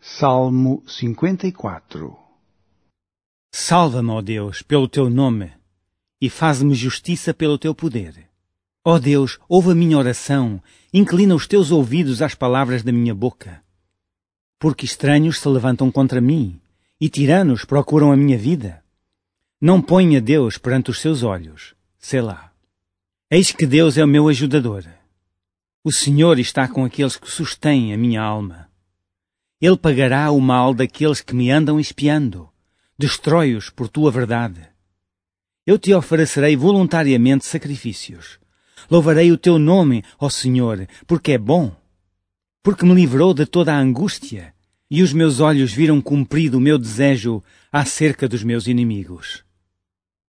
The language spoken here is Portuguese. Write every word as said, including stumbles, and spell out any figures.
Salmo cinquenta e quatro. Salva-me, ó Deus, pelo teu nome, e faze-me justiça pelo teu poder. Ó Deus, ouve a minha oração, inclina os teus ouvidos às palavras da minha boca. Porque estranhos se levantam contra mim, e tiranos procuram a minha vida. Não ponha Deus perante os seus olhos. Selá. Eis que Deus é o meu ajudador. O Senhor está com aqueles que sustêm a minha alma. Ele pagará o mal daqueles que me andam espiando. Destrói-os por tua verdade. Eu te oferecerei voluntariamente sacrifícios. Louvarei o teu nome, ó Senhor, porque é bom. Porque me livrou de toda a angústia, e os meus olhos viram cumprido o meu desejo acerca dos meus inimigos.